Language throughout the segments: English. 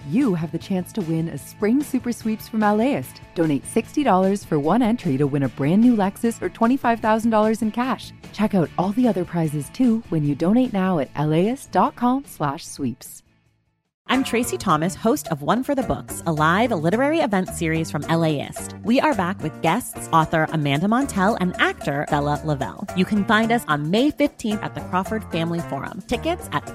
you have the chance to win a spring super sweeps from LAist. Donate $60 for one entry to win a brand new Lexus or $25,000 in cash. Check out all the other prizes too when you donate now at LAist.com/sweeps. I'm Tracy Thomas, host of One for the Books, a live literary event series from LAist. We are back with guests, author Amanda Montell and actor Bella Lavelle. You can find us on May 15th at the Crawford Family Forum. Tickets at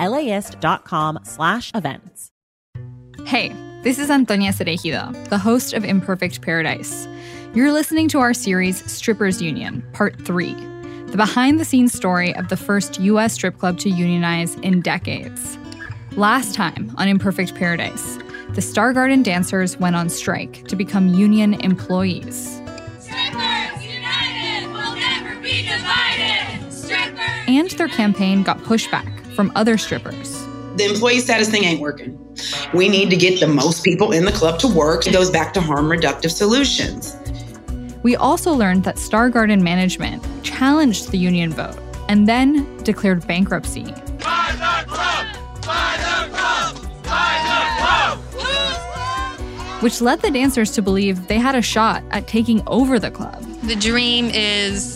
laist.com/events. Hey, this is Antonia Cereijido, the host of Imperfect Paradise. You're listening to our series Strippers Union, Part 3, the behind-the-scenes story of the first U.S. strip club to unionize in decades. Last time on Imperfect Paradise, the Star Garden dancers went on strike to become union employees. Strippers united will never be divided. Strippers. And their campaign got pushback from other strippers. The employee status thing ain't working. We need to get the most people in the club to work. It goes back to harm reductive solutions. We also learned that Star Garden management challenged the union vote and then declared bankruptcy. Buy the club! Buy the club! Buy the club! Which led the dancers to believe they had a shot at taking over the club. The dream is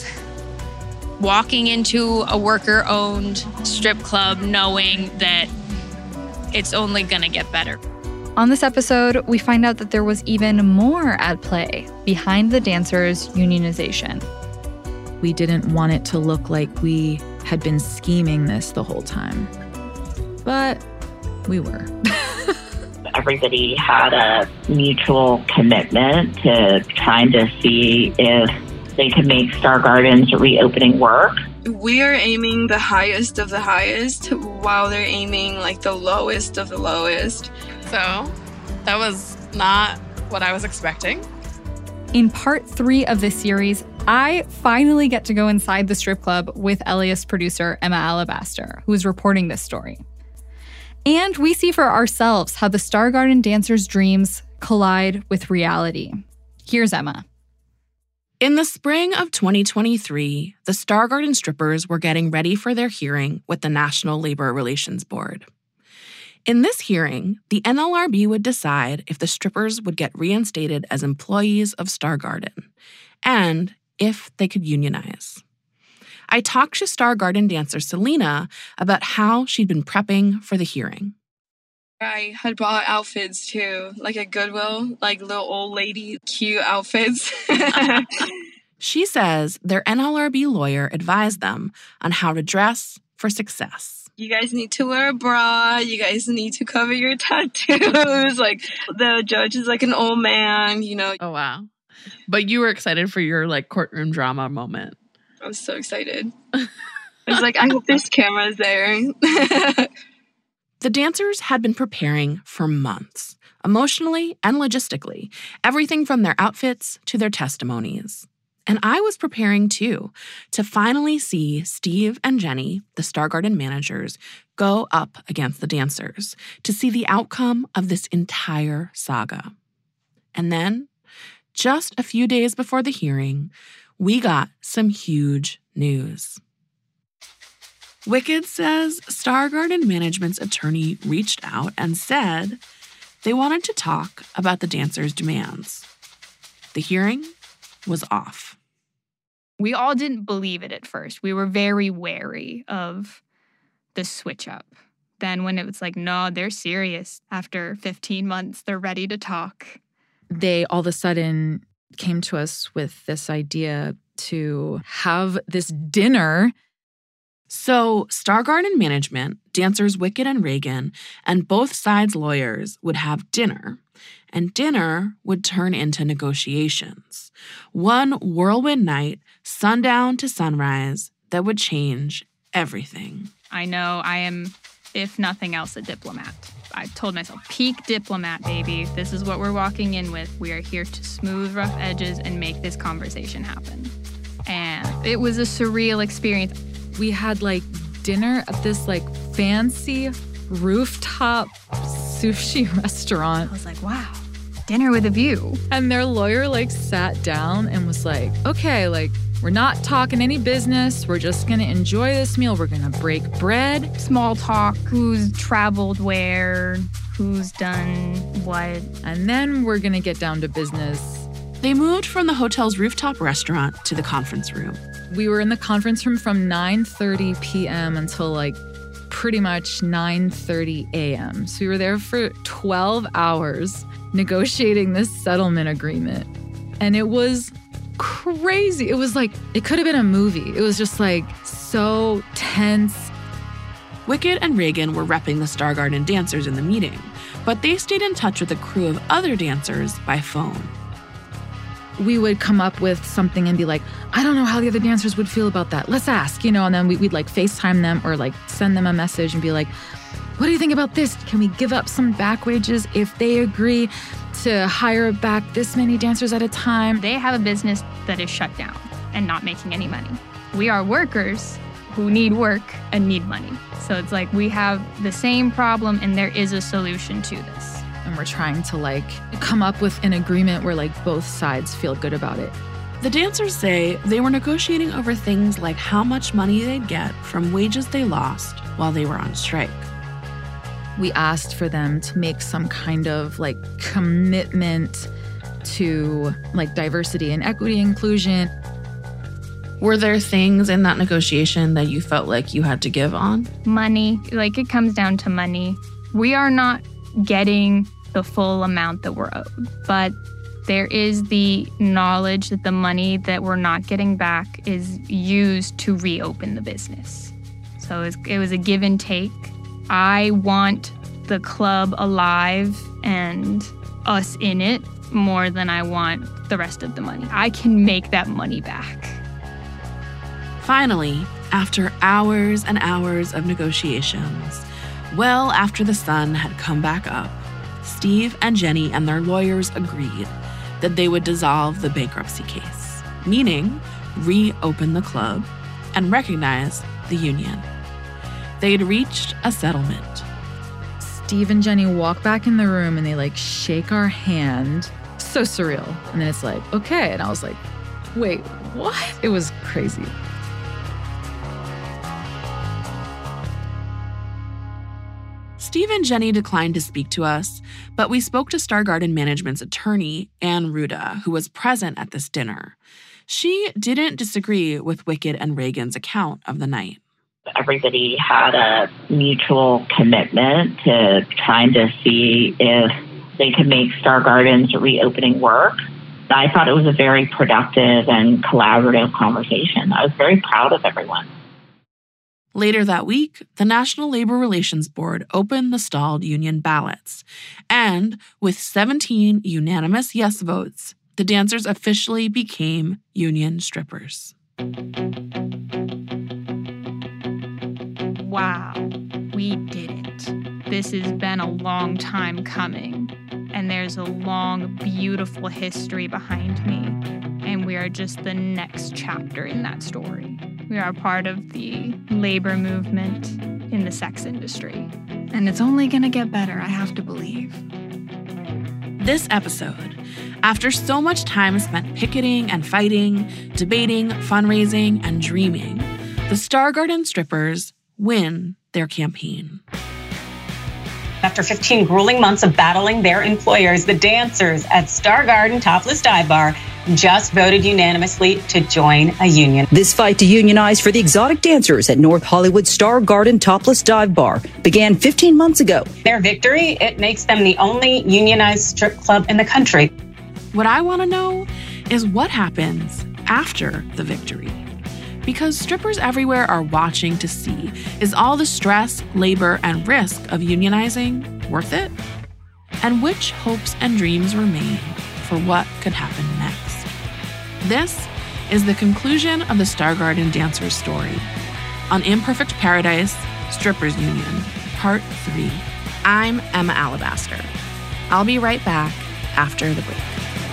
walking into a worker-owned strip club knowing that it's only going to get better. On this episode, we find out that there was even more at play behind the dancers' unionization. We didn't want it to look like we had been scheming this the whole time. But we were. Everybody had a mutual commitment to trying to see if they could make Star Garden's reopening work. We are aiming the highest of the highest while they're aiming like the lowest of the lowest. So that was not what I was expecting. In part 3 of this series, I finally get to go inside the strip club with LAist producer Emma Alabaster, who is reporting this story. And we see for ourselves how the Star Garden dancers' dreams collide with reality. Here's Emma. In the spring of 2023, the Star Garden strippers were getting ready for their hearing with the National Labor Relations Board. In this hearing, the NLRB would decide if the strippers would get reinstated as employees of Star Garden, and if they could unionize. I talked to Star Garden dancer Selena about how she'd been prepping for the hearing. I had bought outfits too, like at Goodwill, like little old lady cute outfits. She says their NLRB lawyer advised them on how to dress for success. You guys need to wear a bra. You guys need to cover your tattoos. Like the judge is like an old man, you know. Oh, wow. But you were excited for your like courtroom drama moment. I was so excited. I was like, I hope there's cameras there. The dancers had been preparing for months, emotionally and logistically, everything from their outfits to their testimonies. And I was preparing too, to finally see Steve and Jenny, the Star Garden managers, go up against the dancers, to see the outcome of this entire saga. And then, just a few days before the hearing, we got some huge news. Wicked says Star Garden management's attorney reached out and said they wanted to talk about the dancers' demands. The hearing was off. We all didn't believe it at first. We were very wary of the switch up. Then when it was like, no, they're serious. After 15 months, they're ready to talk. They all of a sudden came to us with this idea to have this dinner. So Star Garden management, dancers Wicked and Reagan, and both sides' lawyers would have dinner, and dinner would turn into negotiations. One whirlwind night, sundown to sunrise, that would change everything. I know I am, if nothing else, a diplomat. I told myself, peak diplomat, baby. This is what we're walking in with. We are here to smooth rough edges and make this conversation happen. And it was a surreal experience. We had like dinner at this like fancy rooftop sushi restaurant. I was like, wow, dinner with a view. And their lawyer like sat down and was like, okay, like we're not talking any business. We're just going to enjoy this meal. We're going to break bread. Small talk, who's traveled where, who's done what. And then we're going to get down to business. They moved from the hotel's rooftop restaurant to the conference room. We were in the conference room from 9:30 p.m. until pretty much 9:30 a.m. So we were there for 12 hours negotiating this settlement agreement. And it was crazy. It was it could have been a movie. It was just so tense. Wicked and Reagan were repping the Star Garden dancers in the meeting, but they stayed in touch with a crew of other dancers by phone. We would come up with something and be like, I don't know how the other dancers would feel about that. Let's ask, and then we'd FaceTime them or send them a message and be like, what do you think about this? Can we give up some back wages if they agree to hire back this many dancers at a time? They have a business that is shut down and not making any money. We are workers who need work and need money. So it's we have the same problem and there is a solution to this. And we're trying to come up with an agreement where both sides feel good about it. The dancers say they were negotiating over things like how much money they'd get from wages they lost while they were on strike. We asked for them to make some kind of commitment to diversity and equity inclusion. Were there things in that negotiation that you felt like you had to give on? Money. It comes down to money. We are not getting the full amount that we're owed, but there is the knowledge that the money that we're not getting back is used to reopen the business. So it was a give and take. I want the club alive and us in it more than I want the rest of the money. I can make that money back. Finally, after hours and hours of negotiations, well after the sun had come back up, Steve and Jenny and their lawyers agreed that they would dissolve the bankruptcy case, meaning reopen the club and recognize the union. They'd reached a settlement. Steve and Jenny walk back in the room and they shake our hand. So surreal. And then it's okay. And I was wait, what? It was crazy. Steve and Jenny declined to speak to us, but we spoke to Star Garden Management's attorney, Ann Ruda, who was present at this dinner. She didn't disagree with Wicked and Reagan's account of the night. Everybody had a mutual commitment to trying to see if they could make Star Garden's reopening work. I thought it was a very productive and collaborative conversation. I was very proud of everyone. Later that week, the National Labor Relations Board opened the stalled union ballots. And with 17 unanimous yes votes, the dancers officially became union strippers. Wow, we did it. This has been a long time coming. And there's a long, beautiful history behind me. And we are just the next chapter in that story. We are part of the labor movement in the sex industry. And it's only going to get better, I have to believe. This episode, after so much time spent picketing and fighting, debating, fundraising, and dreaming, the Star Garden strippers win their campaign. After 15 grueling months of battling their employers, the dancers at Star Garden Topless Dive Bar just voted unanimously to join a union. This fight to unionize for the exotic dancers at North Hollywood Star Garden Topless Dive Bar began 15 months ago. Their victory, it makes them the only unionized strip club in the country. What I want to know is what happens after the victory. Because strippers everywhere are watching to see, is all the stress, labor, and risk of unionizing worth it? And which hopes and dreams remain for what could happen next? This is the conclusion of the Star Garden dancers' story. On Imperfect Paradise, Strippers Union, Part 3. I'm Emma Alabaster. I'll be right back after the break.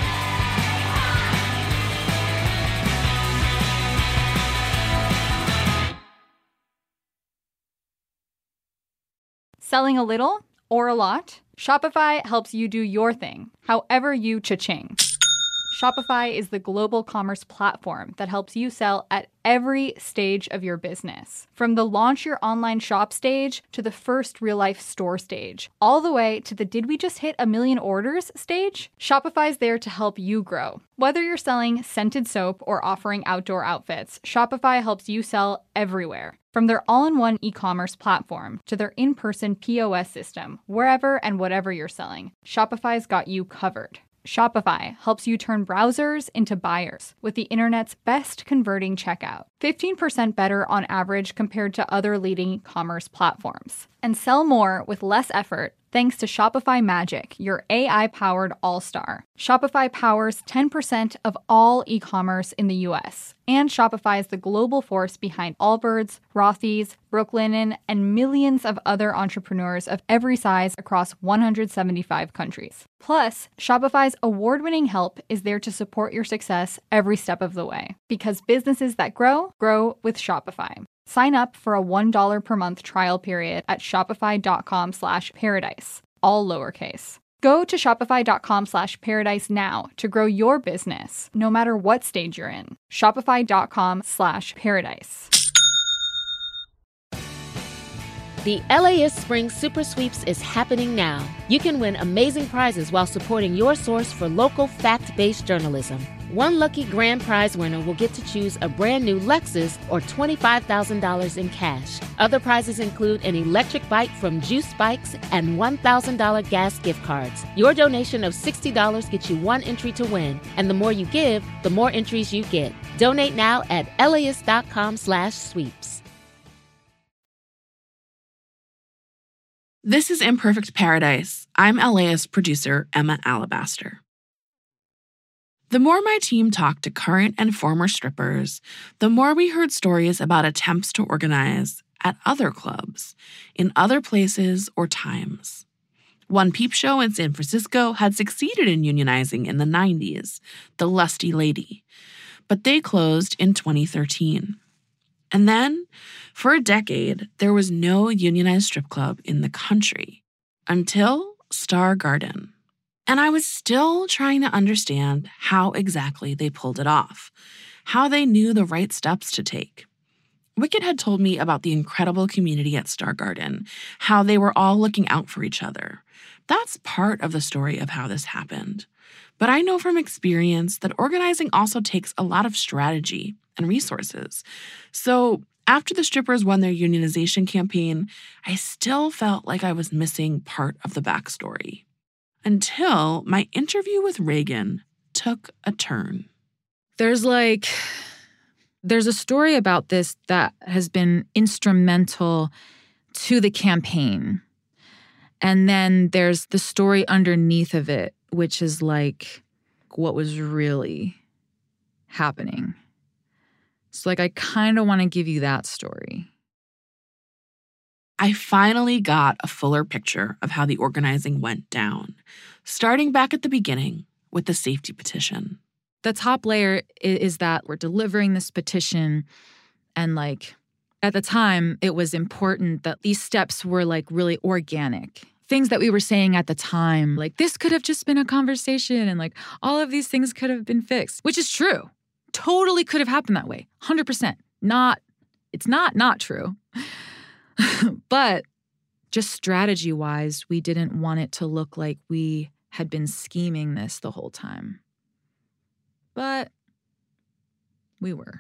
Selling a little or a lot? Shopify helps you do your thing, however you cha-ching. Shopify is the global commerce platform that helps you sell at every stage of your business. From the launch your online shop stage to the first real-life store stage, all the way to the did we just hit 1 million orders stage? Shopify's there to help you grow. Whether you're selling scented soap or offering outdoor outfits, Shopify helps you sell everywhere. From their all-in-one e-commerce platform to their in-person POS system, wherever and whatever you're selling, Shopify's got you covered. Shopify helps you turn browsers into buyers with the internet's best converting checkout. 15% better on average compared to other leading commerce platforms. And sell more with less effort thanks to Shopify Magic, your AI-powered all-star. Shopify powers 10% of all e-commerce in the US. And Shopify is the global force behind Allbirds, Rothy's, Brooklinen, and millions of other entrepreneurs of every size across 175 countries. Plus, Shopify's award-winning help is there to support your success every step of the way. Because businesses that grow, grow with Shopify. Sign up for a $1 per month trial period at shopify.com/paradise, all lowercase. Go to shopify.com/paradise now to grow your business, no matter what stage you're in. Shopify.com/paradise. The LAist Spring Super Sweeps is happening now. You can win amazing prizes while supporting your source for local fact-based journalism. One lucky grand prize winner will get to choose a brand new Lexus or $25,000 in cash. Other prizes include an electric bike from Juice Bikes and $1,000 gas gift cards. Your donation of $60 gets you one entry to win, and the more you give, the more entries you get. Donate now at LAist.com/sweeps. This is Imperfect Paradise. I'm LAist producer Emma Alabaster. The more my team talked to current and former strippers, the more we heard stories about attempts to organize at other clubs, in other places or times. One peep show in San Francisco had succeeded in unionizing in the 90s, the Lusty Lady, but they closed in 2013. And then, for a decade, there was no unionized strip club in the country until Star Garden. And I was still trying to understand how exactly they pulled it off, how they knew the right steps to take. Wicket had told me about the incredible community at Star Garden, how they were all looking out for each other. That's part of the story of how this happened. But I know from experience that organizing also takes a lot of strategy and resources. So after the strippers won their unionization campaign, I still felt like I was missing part of the backstory. Until my interview with Reagan took a turn. There's a story about this that has been instrumental to the campaign. And then there's the story underneath of it, which is like what was really happening. So I kind of want to give you that story. I finally got a fuller picture of how the organizing went down, starting back at the beginning with the safety petition. The top layer is that we're delivering this petition, and at the time, it was important that these steps were really organic. Things that we were saying at the time, this could have just been a conversation and all of these things could have been fixed, which is true. Totally could have happened that way. 100%. It's not true. But just strategy-wise, we didn't want it to look like we had been scheming this the whole time. But we were.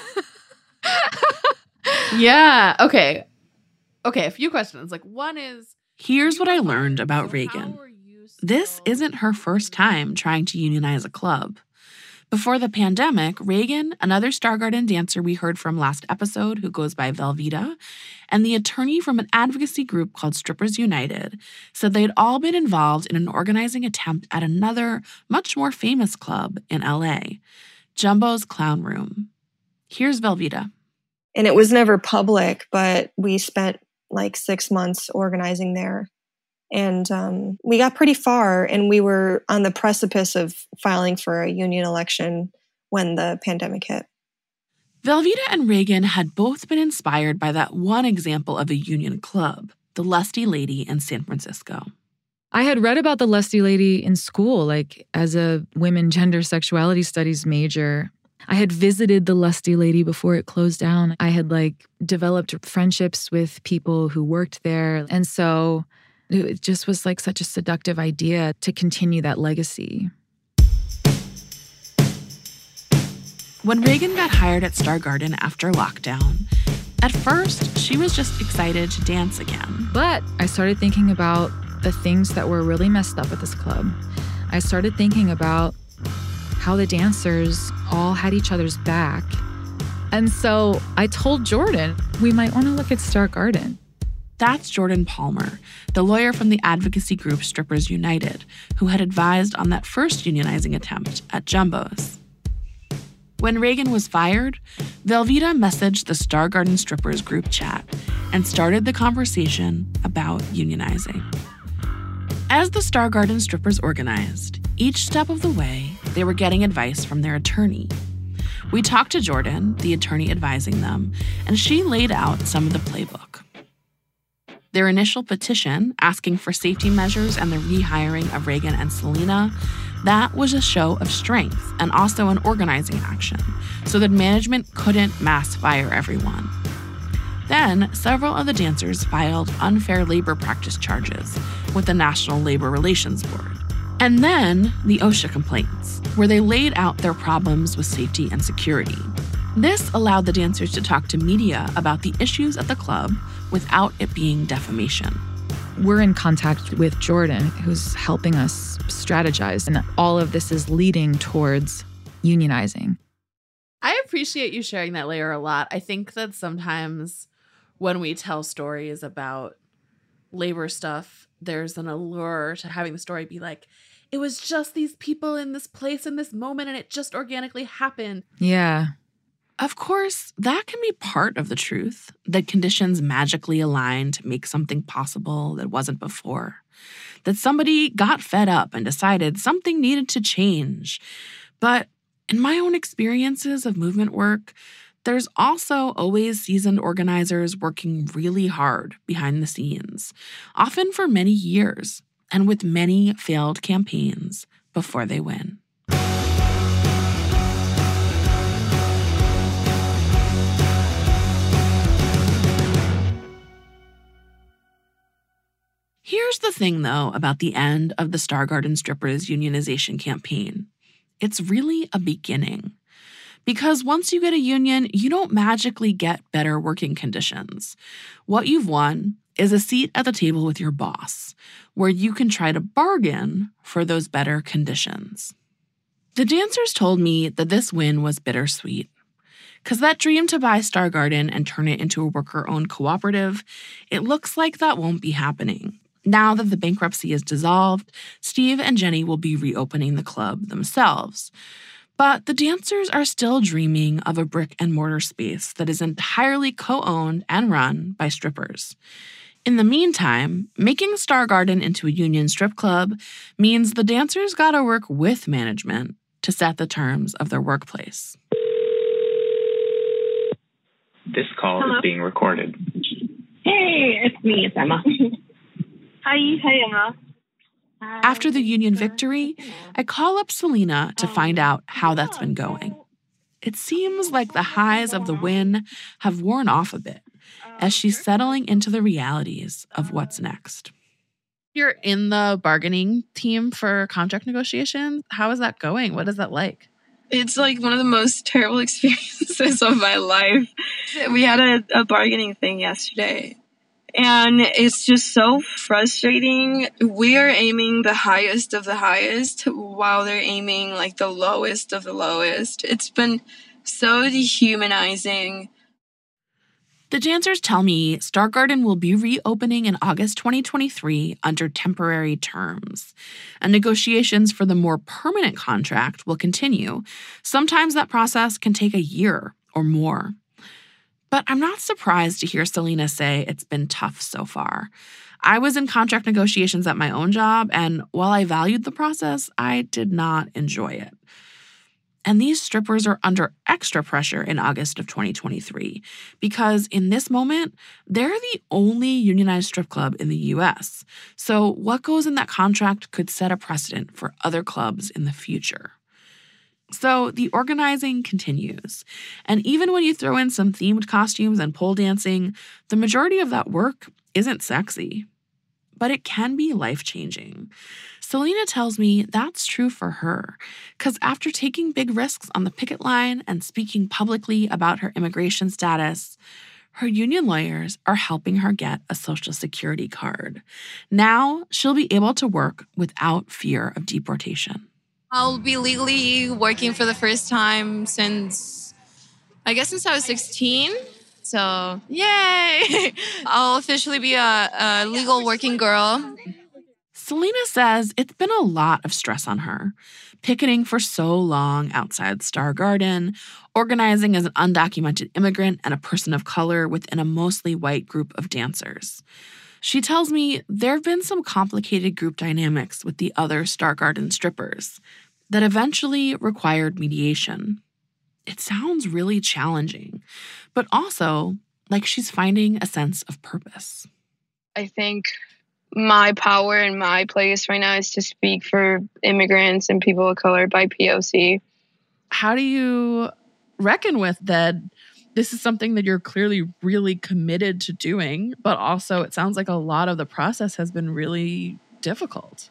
Yeah. Okay, a few questions. One is, here's what I learned about Reagan. This isn't her first time trying to unionize a club. Before the pandemic, Reagan, another Star Garden dancer we heard from last episode who goes by Velveeta, and the attorney from an advocacy group called Strippers United said they'd all been involved in an organizing attempt at another, much more famous club in LA, Jumbo's Clown Room. Here's Velveeta. And it was never public, but we spent 6 months organizing there. And we got pretty far, and we were on the precipice of filing for a union election when the pandemic hit. Velveeta and Reagan had both been inspired by that one example of a union club, the Lusty Lady in San Francisco. I had read about the Lusty Lady in school, like as a women gender sexuality studies major. I had visited the Lusty Lady before it closed down. I had developed friendships with people who worked there. And so it just was such a seductive idea to continue that legacy. When Reagan got hired at Star Garden after lockdown, at first she was just excited to dance again. But I started thinking about the things that were really messed up at this club. I started thinking about how the dancers all had each other's back. And so I told Jordan, we might want to look at Star Garden. That's Jordan Palmer, the lawyer from the advocacy group Strippers United, who had advised on that first unionizing attempt at Jumbo's. When Reagan was fired, Velveeta messaged the Star Garden Strippers group chat and started the conversation about unionizing. As the Star Garden Strippers organized, each step of the way, they were getting advice from their attorney. We talked to Jordan, the attorney advising them, and she laid out some of the playbook. Their initial petition, asking for safety measures and the rehiring of Reagan and Selena, that was a show of strength and also an organizing action, so that management couldn't mass fire everyone. Then, several of the dancers filed unfair labor practice charges with the National Labor Relations Board. And then, the OSHA complaints, where they laid out their problems with safety and security. This allowed the dancers to talk to media about the issues at the club without it being defamation. We're in contact with Jordan, who's helping us strategize, and all of this is leading towards unionizing. I appreciate you sharing that layer a lot. I think that sometimes when we tell stories about labor stuff, there's an allure to having the story be like, it was just these people in this place in this moment and it just organically happened. Yeah. Of course, that can be part of the truth, that conditions magically align to make something possible that wasn't before. That somebody got fed up and decided something needed to change. But in my own experiences of movement work, there's also always seasoned organizers working really hard behind the scenes, often for many years, and with many failed campaigns before they win. Here's the thing, though, about the end of the Star Garden Strippers unionization campaign. It's really a beginning. Because once you get a union, you don't magically get better working conditions. What you've won is a seat at the table with your boss, where you can try to bargain for those better conditions. The dancers told me that this win was bittersweet. Because that dream to buy Star Garden and turn it into a worker-owned cooperative, it looks like that won't be happening. Now that the bankruptcy is dissolved, Steve and Jenny will be reopening the club themselves. But the dancers are still dreaming of a brick-and-mortar space that is entirely co-owned and run by strippers. In the meantime, making Star Garden into a union strip club means the dancers gotta work with management to set the terms of their workplace. This call is being recorded. Hey, it's me. It's Emma. Hi, Emma. After the union victory, I call up Selena to find out how that's been going. It seems like the highs of the win have worn off a bit as she's settling into the realities of what's next. You're in the bargaining team for contract negotiations. How is that going? What is that like? It's like one of the most terrible experiences of my life. We had a bargaining thing yesterday. And it's just so frustrating. We are aiming the highest of the highest while they're aiming like the lowest of the lowest. It's been so dehumanizing. The dancers tell me Star Garden will be reopening in August 2023 under temporary terms, and negotiations for the more permanent contract will continue. Sometimes that process can take a year or more. But I'm not surprised to hear Selena say it's been tough so far. I was in contract negotiations at my own job, and while I valued the process, I did not enjoy it. And these strippers are under extra pressure in August of 2023 because in this moment, they're the only unionized strip club in the US. So what goes in that contract could set a precedent for other clubs in the future. So the organizing continues. And even when you throw in some themed costumes and pole dancing, the majority of that work isn't sexy. But it can be life-changing. Selena tells me that's true for her, because after taking big risks on the picket line and speaking publicly about her immigration status, her union lawyers are helping her get a Social Security card. Now she'll be able to work without fear of deportation. I'll be legally working for the first time since I was 16. So, yay! I'll officially be a legal working girl. Selena says it's been a lot of stress on her. Picketing for so long outside Star Garden, organizing as an undocumented immigrant and a person of color within a mostly white group of dancers. She tells me there have been some complicated group dynamics with the other Star Garden strippers that eventually required mediation. It sounds really challenging, but also like she's finding a sense of purpose. I think my power and my place right now is to speak for immigrants and people of color by POC. How do you reckon with that this is something that you're clearly really committed to doing, but also it sounds like a lot of the process has been really difficult?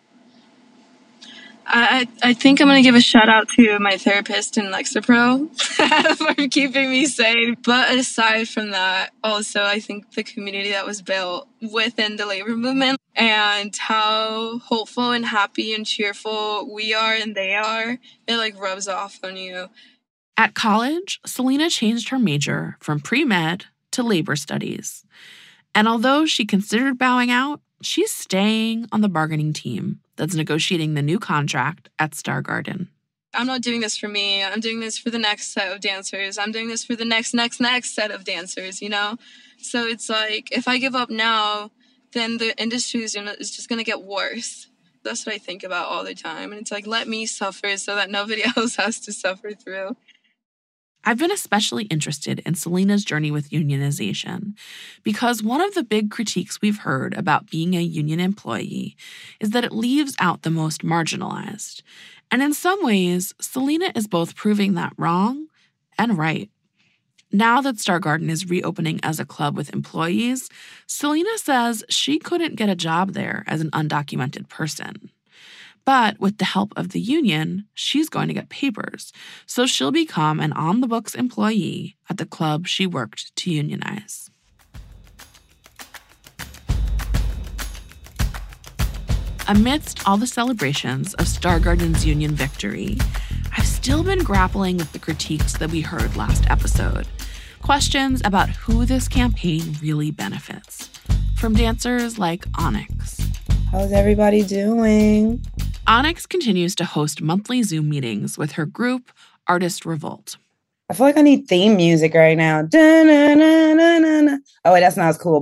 I think I'm going to give a shout out to my therapist in Lexapro for keeping me sane. But aside from that, also, I think the community that was built within the labor movement and how hopeful and happy and cheerful we are and they are, it rubs off on you. At college, Selena changed her major from pre-med to labor studies. And although she considered bowing out, she's staying on the bargaining team that's negotiating the new contract at Star Garden. I'm not doing this for me. I'm doing this for the next set of dancers. I'm doing this for the next set of dancers, you know? So it's like, if I give up now, then the industry is just going to get worse. That's what I think about all the time. And it's like, let me suffer so that nobody else has to suffer through. I've been especially interested in Selena's journey with unionization because one of the big critiques we've heard about being a union employee is that it leaves out the most marginalized. And in some ways, Selena is both proving that wrong and right. Now that Star Garden is reopening as a club with employees, Selena says she couldn't get a job there as an undocumented person. But with the help of the union, she's going to get papers, so she'll become an on-the-books employee at the club she worked to unionize. Amidst all the celebrations of Star Garden's union victory, I've still been grappling with the critiques that we heard last episode. Questions about who this campaign really benefits. From dancers like Onyx. How's everybody doing? Onyx continues to host monthly Zoom meetings with her group, Artist Revolt. I feel like I need theme music right now. Oh, wait, that's not as cool.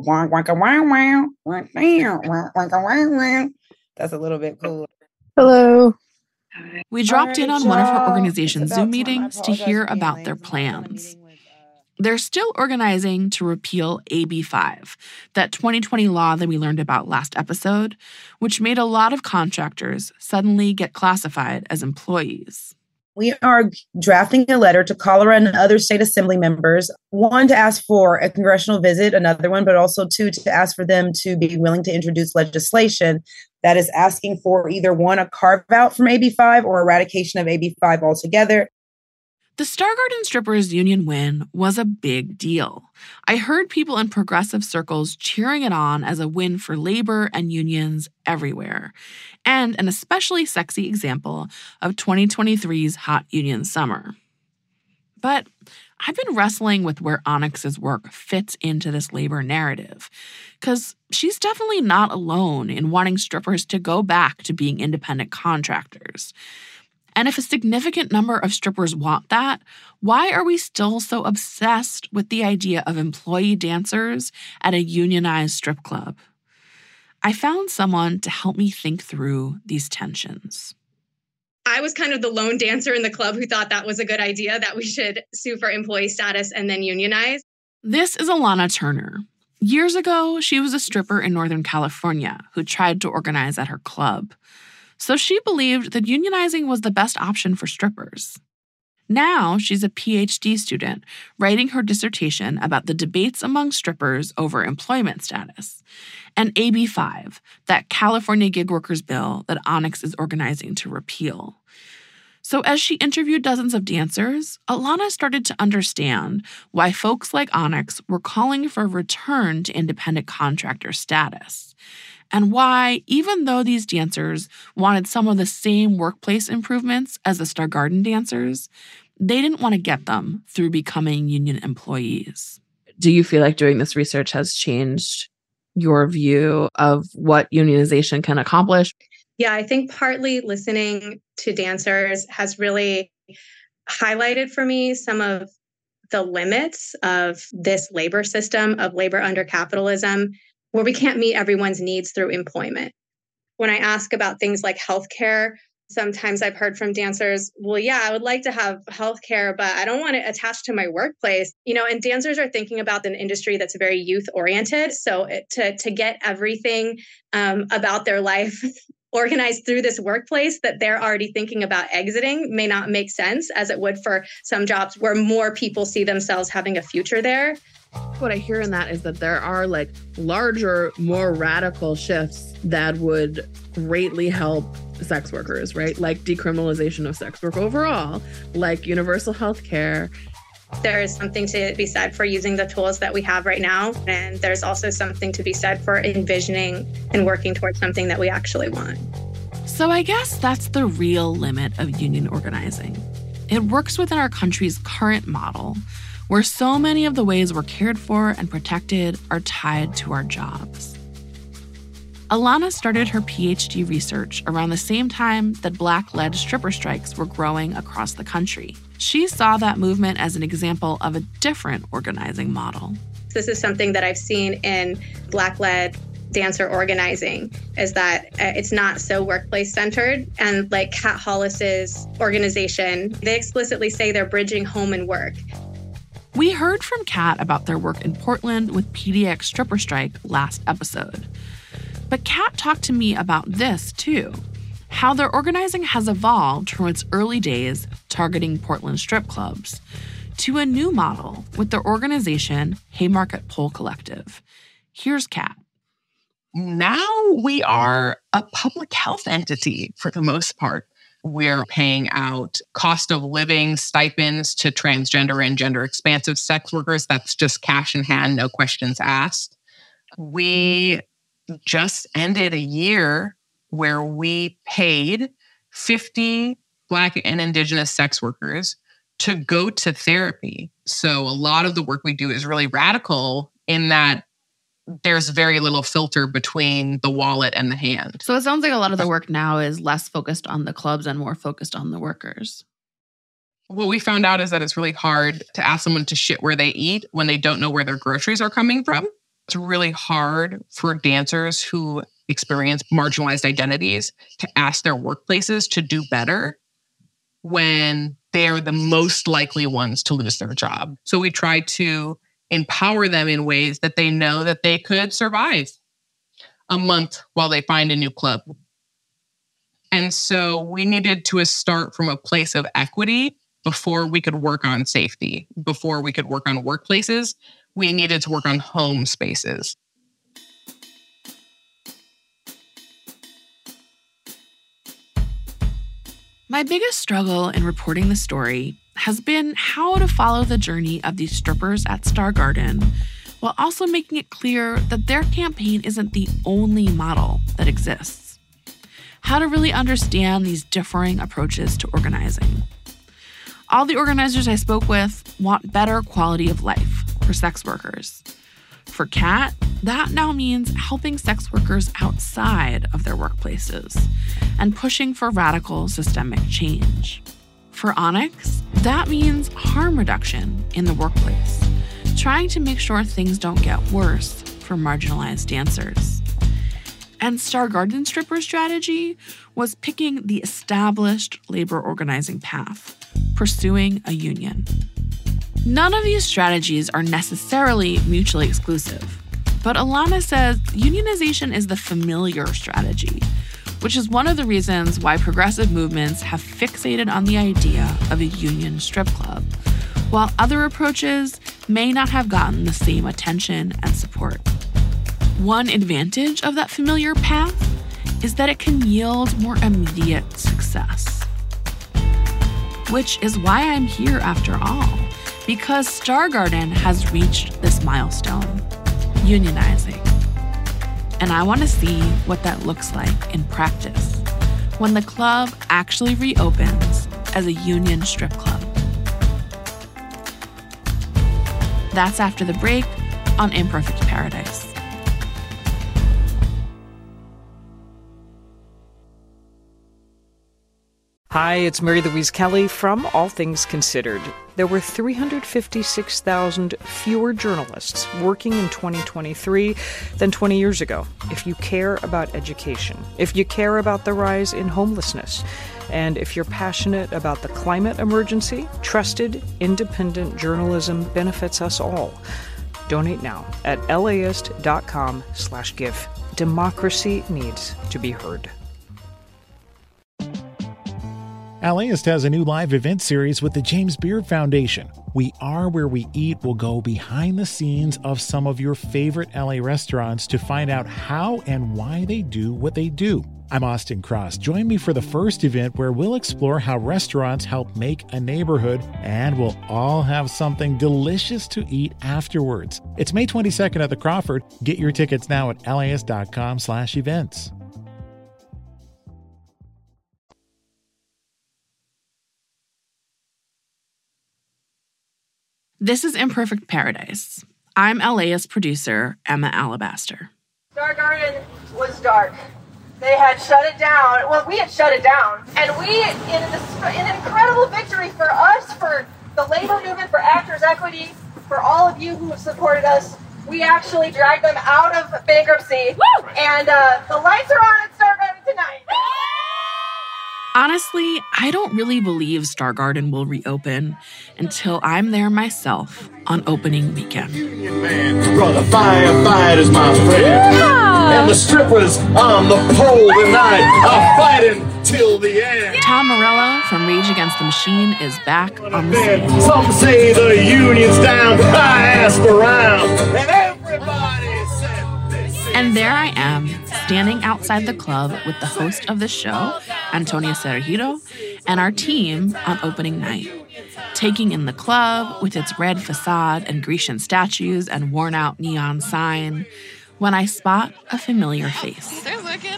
That's a little bit cool. Hello. We dropped in on one of her organization's Zoom meetings to hear about their plans. They're still organizing to repeal AB 5, that 2020 law that we learned about last episode, which made a lot of contractors suddenly get classified as employees. We are drafting a letter to Colorado and other state assembly members, one to ask for a congressional visit, another one, but also two to ask for them to be willing to introduce legislation that is asking for either one, a carve out from AB 5 or eradication of AB 5 altogether. The Star Garden Strippers union win was a big deal. I heard people in progressive circles cheering it on as a win for labor and unions everywhere, and an especially sexy example of 2023's hot union summer. But I've been wrestling with where Onyx's work fits into this labor narrative, because she's definitely not alone in wanting strippers to go back to being independent contractors. And if a significant number of strippers want that, why are we still so obsessed with the idea of employee dancers at a unionized strip club? I found someone to help me think through these tensions. I was kind of the lone dancer in the club who thought that was a good idea, that we should sue for employee status and then unionize. This is Alana Turner. Years ago, she was a stripper in Northern California who tried to organize at her club. So she believed that unionizing was the best option for strippers. Now she's a PhD student writing her dissertation about the debates among strippers over employment status and AB 5, that California gig workers bill that Onyx is organizing to repeal. So as she interviewed dozens of dancers, Alana started to understand why folks like Onyx were calling for a return to independent contractor status, and why, even though these dancers wanted some of the same workplace improvements as the Star Garden dancers, they didn't want to get them through becoming union employees. Do you feel like doing this research has changed your view of what unionization can accomplish? Yeah, I think partly listening to dancers has really highlighted for me some of the limits of this labor system, of labor under capitalism, where we can't meet everyone's needs through employment. When I ask about things like healthcare, sometimes I've heard from dancers, well, yeah, I would like to have healthcare, but I don't want it attached to my workplace. And dancers are thinking about an industry that's very youth oriented. So to get everything about their life organized through this workplace that they're already thinking about exiting may not make sense, as it would for some jobs where more people see themselves having a future there. What I hear in that is that there are larger, more radical shifts that would greatly help sex workers, right? Like decriminalization of sex work overall, like universal health care. There's something to be said for using the tools that we have right now. And there's also something to be said for envisioning and working towards something that we actually want. So I guess that's the real limit of union organizing. It works within our country's current model, where so many of the ways we're cared for and protected are tied to our jobs. Alana started her PhD research around the same time that Black-led stripper strikes were growing across the country. She saw that movement as an example of a different organizing model. This is something that I've seen in Black-led dancer organizing, is that it's not so workplace-centered. And like Kat Hollis's organization, they explicitly say they're bridging home and work. We heard from Kat about their work in Portland with PDX stripper strike last episode. But Kat talked to me about this, too, how their organizing has evolved from its early days targeting Portland strip clubs to a new model with their organization, Haymarket Pole Collective. Here's Kat. Now we are a public health entity for the most part. We're paying out cost of living stipends to transgender and gender expansive sex workers. That's just cash in hand, no questions asked. We just ended a year where we paid 50 Black and Indigenous sex workers to go to therapy. So a lot of the work we do is really radical in that there's very little filter between the wallet and the hand. So it sounds like a lot of the work now is less focused on the clubs and more focused on the workers. What we found out is that it's really hard to ask someone to shit where they eat when they don't know where their groceries are coming from. It's really hard for dancers who experience marginalized identities to ask their workplaces to do better when they're the most likely ones to lose their job. So we try to empower them in ways that they know that they could survive a month while they find a new club. And so we needed to start from a place of equity before we could work on safety, before we could work on workplaces. We needed to work on home spaces. My biggest struggle in reporting the story has been how to follow the journey of these strippers at Star Garden while also making it clear that their campaign isn't the only model that exists. How to really understand these differing approaches to organizing. All the organizers I spoke with want better quality of life for sex workers. For Kat, that now means helping sex workers outside of their workplaces and pushing for radical systemic change. For Onyx, that means harm reduction in the workplace, trying to make sure things don't get worse for marginalized dancers. And Star Garden strippers' strategy was picking the established labor organizing path, pursuing a union. None of these strategies are necessarily mutually exclusive, but Alana says unionization is the familiar strategy, which is one of the reasons why progressive movements have fixated on the idea of a union strip club, while other approaches may not have gotten the same attention and support. One advantage of that familiar path is that it can yield more immediate success. Which is why I'm here after all, because Star Garden has reached this milestone, unionizing. And I want to see what that looks like in practice when the club actually reopens as a union strip club. That's after the break on Imperfect Paradise. Hi, it's Mary Louise Kelly from All Things Considered. There were 356,000 fewer journalists working in 2023 than 20 years ago. If you care about education, if you care about the rise in homelessness, and if you're passionate about the climate emergency, trusted, independent journalism benefits us all. Donate now at laist.com/give. Democracy needs to be heard. LAist has a new live event series with the James Beard Foundation. We Are Where We Eat will go behind the scenes of some of your favorite LA restaurants to find out how and why they do what they do. I'm Austin Cross. Join me for the first event where we'll explore how restaurants help make a neighborhood, and we'll all have something delicious to eat afterwards. It's May 22nd at the Crawford. Get your tickets now at laist.com/events. This is Imperfect Paradise. I'm LAist producer Emma Alabaster. Star Garden was dark. They had shut it down. Well, we had shut it down. And we, in an incredible victory for us, for the labor movement, for Actors Equity, for all of you who have supported us, we actually dragged them out of bankruptcy. Woo! And the lights are on at Star Garden tonight. Honestly, I don't really believe Star Garden will reopen until I'm there myself on opening weekend. Brother firefighters, my friend. Yeah. And the strippers on the pole tonight are fighting till the end. Tom Morello from Rage Against the Machine is back on the scene. Some say the union's down, I ask around, and everybody said this. And there I am, standing outside the club with the host of the show, Antonia Cereijido, and our team on opening night, taking in the club with its red facade and Grecian statues and worn-out neon sign, when I spot a familiar face. They're looking.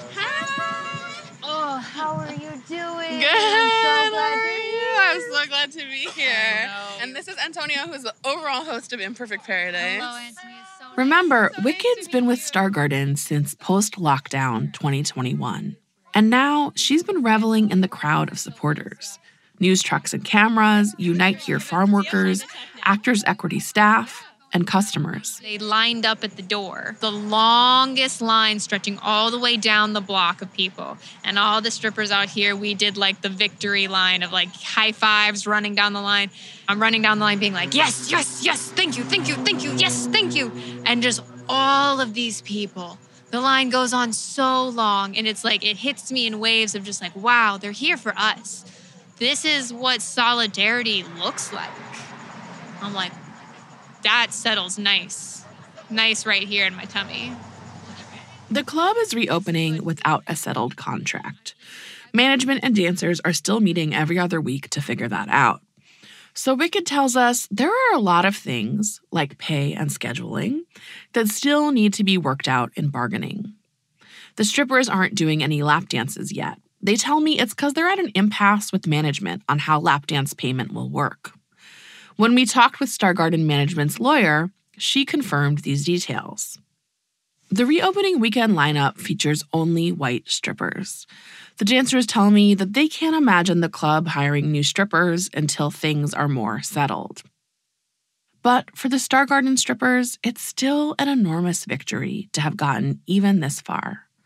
Oh, how are you doing? Good. I'm so glad to be here. I'm so glad to be here. And this is Antonia, who's the overall host of Imperfect Paradise. Hello, Antonia. Remember, Wicked's been with Star Garden since post-lockdown 2021. And now she's been reveling in the crowd of supporters. News trucks and cameras, Unite Here farm workers, Actors Equity staff, and customers. They lined up at the door. The longest line stretching all the way down the block of people. And all the strippers out here, we did like the victory line of like high fives running down the line. I'm running down the line being like, yes, yes, yes, thank you, thank you, thank you, yes, thank you. And just all of these people. The line goes on so long, and it's like it hits me in waves of just like, wow, they're here for us. This is what solidarity looks like. I'm like, that settles nice. Nice right here in my tummy. The club is reopening without a settled contract. Management and dancers are still meeting every other week to figure that out. So Wicked tells us there are a lot of things, like pay and scheduling, that still need to be worked out in bargaining. The strippers aren't doing any lap dances yet. They tell me it's because they're at an impasse with management on how lap dance payment will work. When we talked with Star Garden management's lawyer, she confirmed these details. The reopening weekend lineup features only white strippers. The dancers tell me that they can't imagine the club hiring new strippers until things are more settled. But for the Star Garden strippers, it's still an enormous victory to have gotten even this far.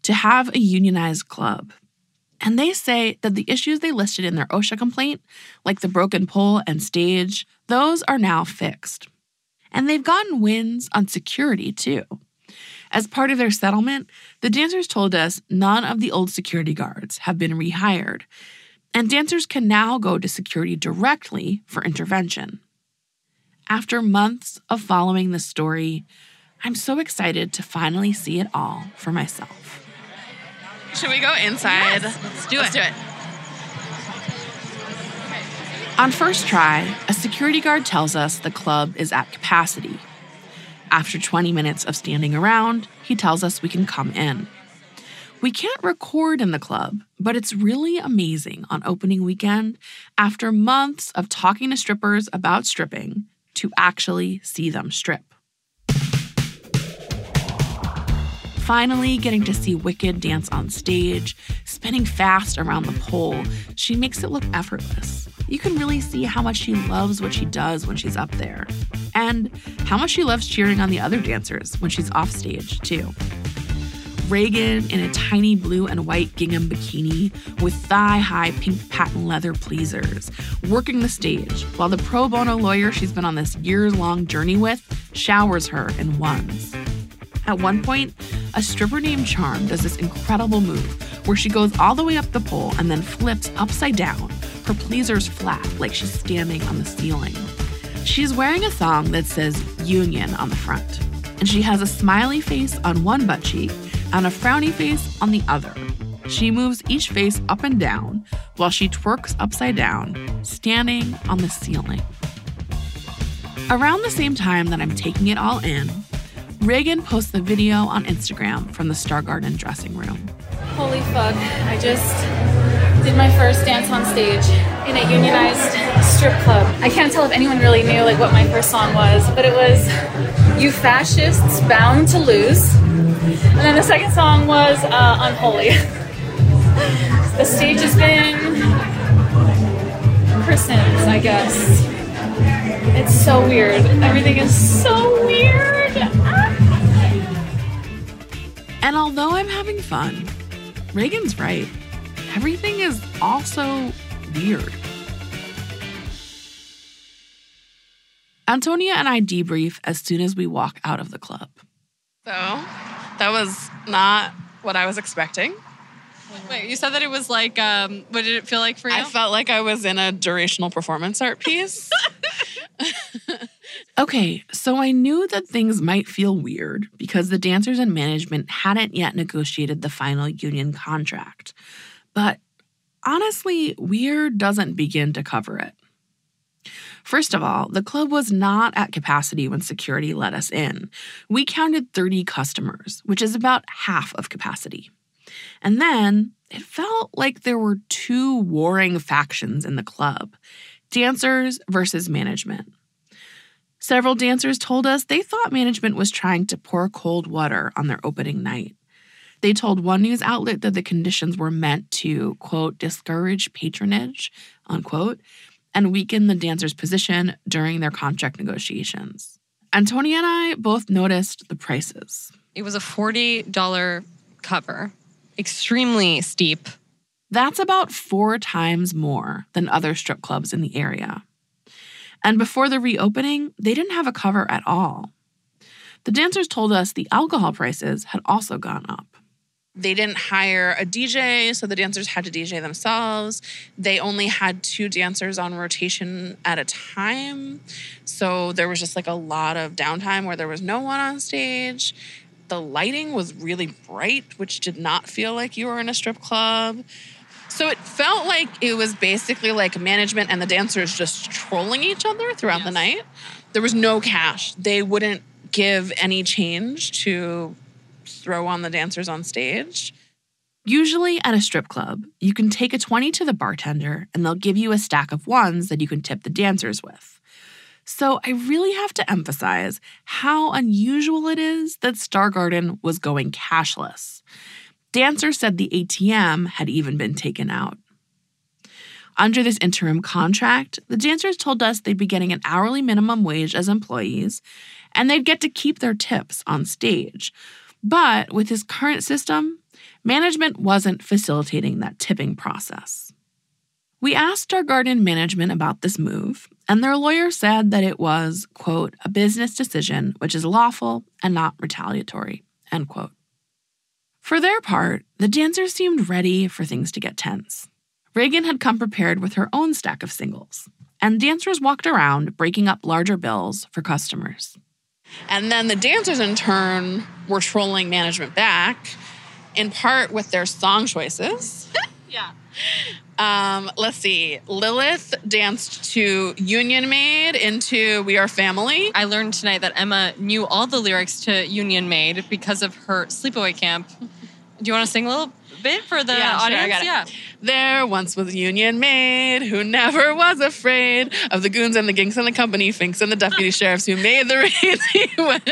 to have a unionized club. And they say that the issues they listed in their OSHA complaint, like the broken pole and stage, those are now fixed. And they've gotten wins on security, too. As part of their settlement, the dancers told us none of the old security guards have been rehired, and dancers can now go to security directly for intervention. After months of following this story, I'm so excited to finally see it all for myself. Should we go inside? Yes, let's do it. On first try, a security guard tells us the club is at capacity. After 20 minutes of standing around, he tells us we can come in. We can't record in the club, but it's really amazing on opening weekend, after months of talking to strippers about stripping, to actually see them strip. Finally getting to see Wicked dance on stage, spinning fast around the pole, she makes it look effortless. You can really see how much she loves what she does when she's up there, and how much she loves cheering on the other dancers when she's off stage, too. Reagan in a tiny blue and white gingham bikini with thigh-high pink patent leather pleasers, working the stage while the pro bono lawyer she's been on this years-long journey with showers her in ones. At one point, a stripper named Charm does this incredible move where she goes all the way up the pole and then flips upside down, her pleasers flat like she's standing on the ceiling. She's wearing a thong that says Union on the front, and she has a smiley face on one butt cheek and a frowny face on the other. She moves each face up and down while she twerks upside down, standing on the ceiling. Around the same time that I'm taking it all in, Reagan posts the video on Instagram from the Star Garden dressing room. Holy fuck, I just did my first dance on stage in a unionized strip club. I can't tell if anyone really knew what my first song was, but it was You Fascists Bound to Lose. And then the second song was Unholy. The stage has been christened, I guess. It's so weird. Everything is so weird. And although I'm having fun, Reagan's right. Everything is also weird. Antonia and I debrief as soon as we walk out of the club. So, that was not what I was expecting. Wait, you said that it was what did it feel like for you? I felt like I was in a durational performance art piece. Okay, so I knew that things might feel weird because the dancers and management hadn't yet negotiated the final union contract. But honestly, weird doesn't begin to cover it. First of all, the club was not at capacity when security let us in. We counted 30 customers, which is about half of capacity. And then it felt like there were two warring factions in the club, dancers versus management. Several dancers told us they thought management was trying to pour cold water on their opening night. They told one news outlet that the conditions were meant to, quote, discourage patronage, unquote, and weaken the dancers' position during their contract negotiations. Antonia and I both noticed the prices. It was a $40 cover. Extremely steep. That's about 4 times more than other strip clubs in the area. And before the reopening, they didn't have a cover at all. The dancers told us the alcohol prices had also gone up. They didn't hire a DJ, so the dancers had to DJ themselves. They only had 2 dancers on rotation at a time. So there was just a lot of downtime where there was no one on stage. The lighting was really bright, which did not feel like you were in a strip club. So it felt like it was basically management and the dancers just trolling each other throughout the night. There was no cash. They wouldn't give any change to throw on the dancers on stage. Usually at a strip club, you can take a 20 to the bartender and they'll give you a stack of ones that you can tip the dancers with. So I really have to emphasize how unusual it is that Star Garden was going cashless. Dancers said the ATM had even been taken out. Under this interim contract, the dancers told us they'd be getting an hourly minimum wage as employees, and they'd get to keep their tips on stage. But with his current system, management wasn't facilitating that tipping process. We asked our garden management about this move, and their lawyer said that it was, quote, a business decision which is lawful and not retaliatory, end quote. For their part, the dancers seemed ready for things to get tense. Reagan had come prepared with her own stack of singles, and dancers walked around breaking up larger bills for customers. And then the dancers, in turn, were trolling management back, in part with their song choices. Yeah. Let's see. Lilith danced to Union Maid into We Are Family. I learned tonight that Emma knew all the lyrics to Union Maid because of her sleepaway camp. Do you want to sing a little bit for the audience? Sure, I got it. There once was a Union Maid who never was afraid of the goons and the ginks and the company finks and the deputy sheriffs who made the raid.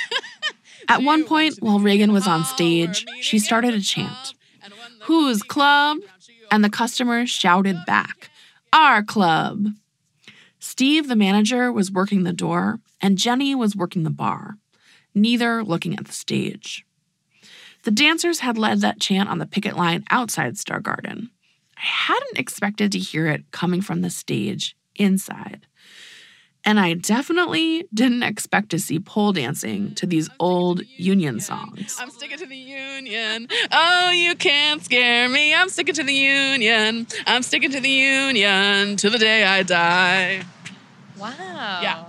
At one point, while Reagan was on stage, she started a chant. Whose club? And the customers shouted back, our club. Steve, the manager, was working the door, and Jenny was working the bar, neither looking at the stage. The dancers had led that chant on the picket line outside Star Garden. I hadn't expected to hear it coming from the stage inside. And I definitely didn't expect to see pole dancing to these old Union songs. I'm sticking to the Union. Oh, you can't scare me. I'm sticking to the Union. I'm sticking to the Union till the day I die. Wow. Yeah.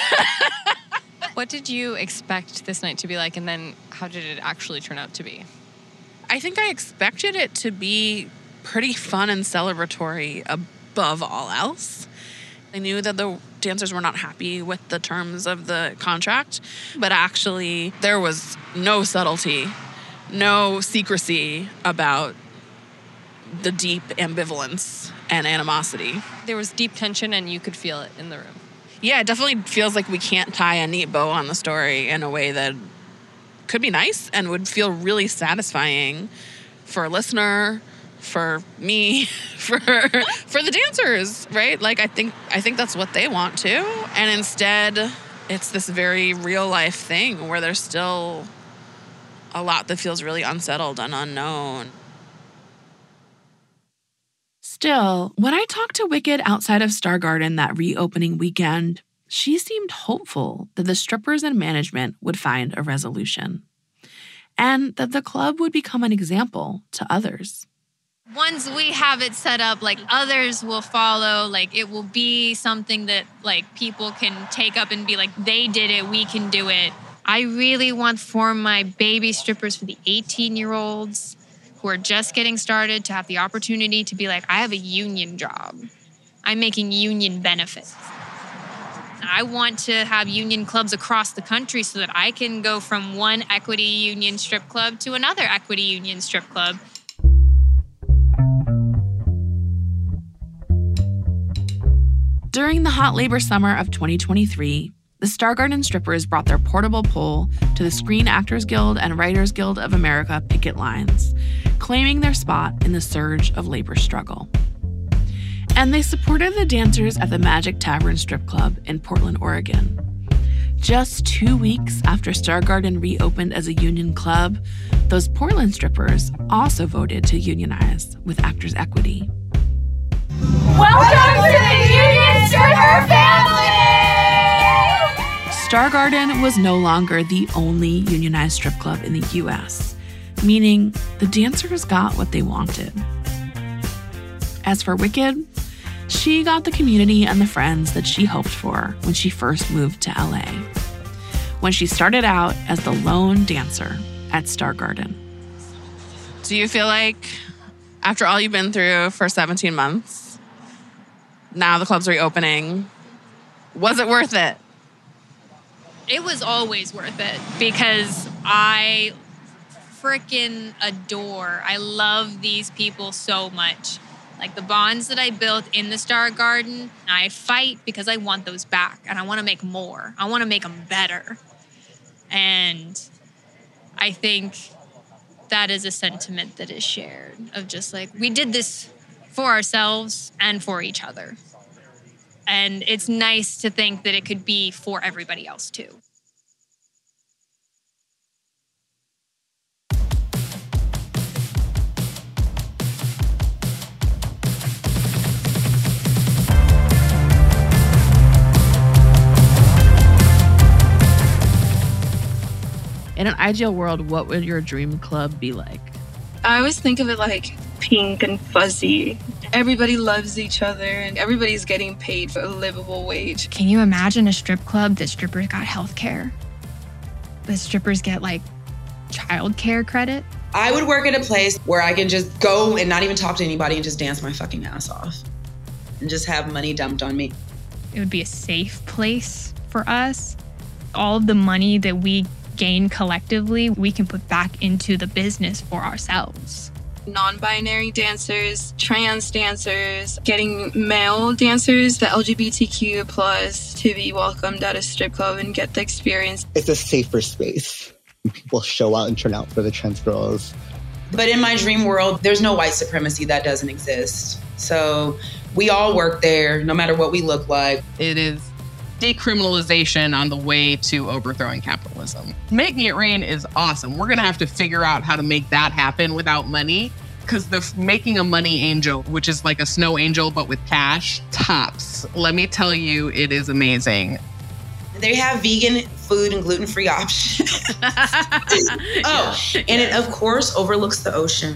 What did you expect this night to be like, and then how did it actually turn out to be? I think I expected it to be pretty fun and celebratory above all else. I knew that the dancers were not happy with the terms of the contract, but actually there was no subtlety, no secrecy about the deep ambivalence and animosity. There was deep tension and you could feel it in the room. Yeah, it definitely feels like we can't tie a neat bow on the story in a way that could be nice and would feel really satisfying for a listener, for me, for the dancers, right? Like I think that's what they want too. And instead, it's this very real life thing where there's still a lot that feels really unsettled and unknown. Still, when I talked to Wicked outside of Star Garden that reopening weekend, she seemed hopeful that the strippers and management would find a resolution, and that the club would become an example to others. Once we have it set up, like others will follow, like it will be something that like people can take up and be like, they did it, we can do it. I really want for my baby strippers, for the 18-year-olds who are just getting started, to have the opportunity to be like, I have a union job. I'm making union benefits. I want to have union clubs across the country so that I can go from one equity union strip club to another equity union strip club. During the hot labor summer of 2023, the Star Garden strippers brought their portable pole to the Screen Actors Guild and Writers Guild of America picket lines, claiming their spot in the surge of labor struggle. And they supported the dancers at the Magic Tavern Strip Club in Portland, Oregon. Just 2 weeks after Star Garden reopened as a union club, those Portland strippers also voted to unionize with Actors Equity. Welcome to the Union Stripper family! Star Garden was no longer the only unionized strip club in the U.S., meaning the dancers got what they wanted. As for Wicked, she got the community and the friends that she hoped for when she first moved to LA, when she started out as the lone dancer at Star Garden. Do you feel like after all you've been through for 17 months, now the club's reopening, was it worth it? It was always worth it because I freaking I love these people so much. Like the bonds that I built in the Star Garden, I fight because I want those back and I want to make more. I want to make them better. And I think that is a sentiment that is shared of just like, we did this for ourselves and for each other. And it's nice to think that it could be for everybody else too. In an ideal world, what would your dream club be like? I always think of it like pink and fuzzy. Everybody loves each other and everybody's getting paid for a livable wage. Can you imagine a strip club that strippers got health care? The strippers get like child care credit? I would work at a place where I can just go and not even talk to anybody and just dance my fucking ass off and just have money dumped on me. It would be a safe place for us. All of the money that we gain collectively, we can put back into the business for ourselves. Non-binary dancers, trans dancers, getting male dancers, the LGBTQ plus to be welcomed at a strip club and get the experience. It's a safer space. People show out and turn out for the trans girls. But in my dream world, there's no white supremacy. That doesn't exist. So we all work there, no matter what we look like. It is decriminalization on the way to overthrowing capitalism. Making it rain is awesome. We're going to have to figure out how to make that happen without money, because the making a money angel, which is like a snow angel but with cash, tops. Let me tell you, it is amazing. They have vegan food and gluten-free options. And it, of course, overlooks the ocean.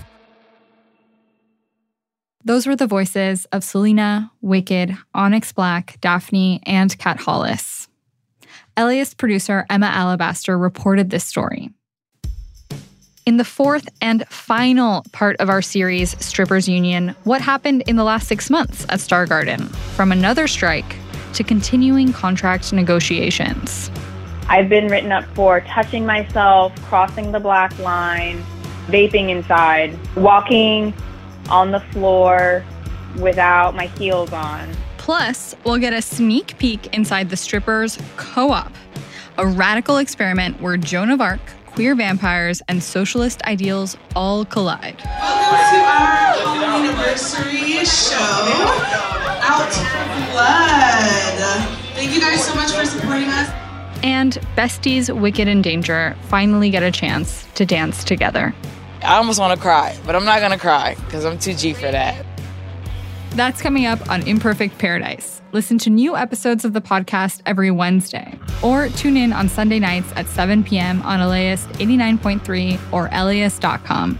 Those were the voices of Selena, Wicked, Onyx Black, Daphne, and Kat Hollis. LAist producer Emma Alabaster reported this story. In the fourth and final part of our series, Strippers Union, what happened in the last 6 months at Star Garden? From another strike to continuing contract negotiations. I've been written up for touching myself, crossing the black line, vaping inside, walking on the floor without my heels on. Plus, we'll get a sneak peek inside the Strippers Co-op, a radical experiment where Joan of Arc, queer vampires, and socialist ideals all collide. Welcome to our home anniversary show, Out for Blood. Thank you guys so much for supporting us. And besties Wicked and Danger finally get a chance to dance together. I almost want to cry, but I'm not going to cry because I'm too G for that. That's coming up on Imperfect Paradise. Listen to new episodes of the podcast every Wednesday, or tune in on Sunday nights at 7 p.m. on LAist 89.3 or LAist.com.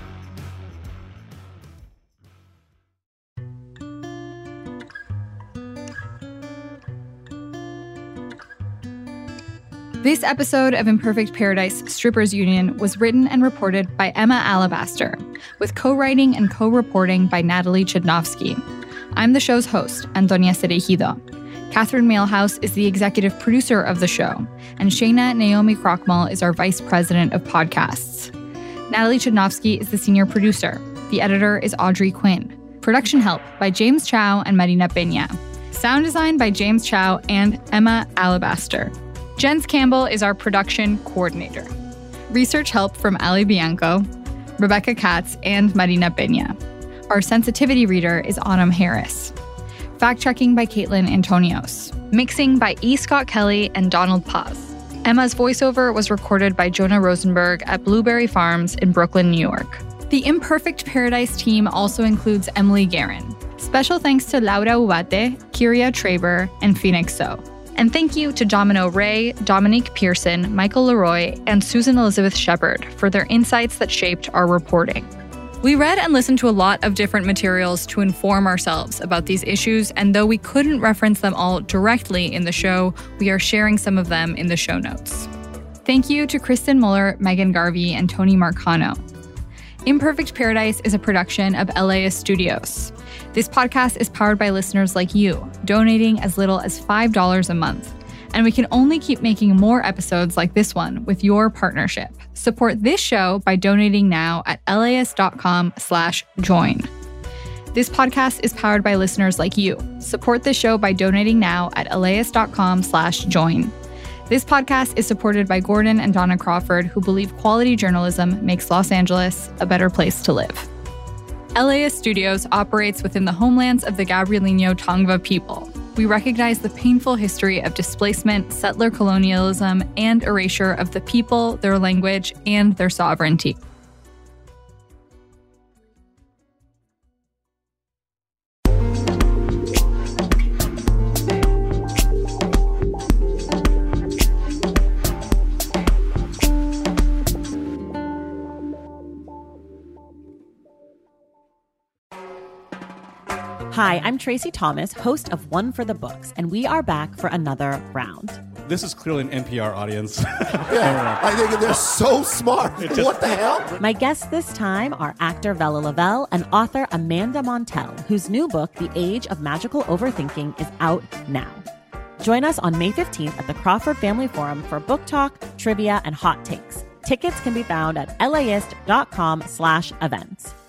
This episode of Imperfect Paradise Strippers Union was written and reported by Emma Alabaster, with co-writing and co-reporting by Natalie Chudnovsky. I'm the show's host, Antonia Cereijido. Catherine Mailhouse is the executive producer of the show, and Shayna Naomi Krochmal is our vice president of podcasts. Natalie Chudnovsky is the senior producer. The editor is Audrey Quinn. Production help by James Chow and Marina Peña. Sound design by James Chow and Emma Alabaster. Jens Campbell is our production coordinator. Research help from Ali Bianco, Rebecca Katz, and Marina Peña. Our sensitivity reader is Autumn Harris. Fact-checking by Caitlin Antonios. Mixing by E. Scott Kelly and Donald Paz. Emma's voiceover was recorded by Jonah Rosenberg at Blueberry Farms in Brooklyn, New York. The Imperfect Paradise team also includes Emily Guerin. Special thanks to Laura Ubate, Kyria Traber, and Phoenix So. And thank you to Domino Ray, Dominique Pearson, Michael Leroy, and Susan Elizabeth Shepard for their insights that shaped our reporting. We read and listened to a lot of different materials to inform ourselves about these issues, and though we couldn't reference them all directly in the show, we are sharing some of them in the show notes. Thank you to Kristen Muller, Megan Garvey, and Tony Marcano. Imperfect Paradise is a production of LAist Studios. This podcast is powered by listeners like you, donating as little as $5 a month. And we can only keep making more episodes like this one with your partnership. Support this show by donating now at LAist.com/join. This podcast is powered by listeners like you. Support this show by donating now at LAist.com/join. This podcast is supported by Gordon and Donna Crawford, who believe quality journalism makes Los Angeles a better place to live. LAist Studios operates within the homelands of the Gabrielino Tongva people. We recognize the painful history of displacement, settler colonialism, and erasure of the people, their language, and their sovereignty. Hi, I'm Tracy Thomas, host of One for the Books, and we are back for another round. This is clearly an NPR audience. They're so smart. What the hell? My guests this time are actor Vella Lavelle and author Amanda Montell, whose new book, The Age of Magical Overthinking, is out now. Join us on May 15th at the Crawford Family Forum for book talk, trivia, and hot takes. Tickets can be found at laist.com/events.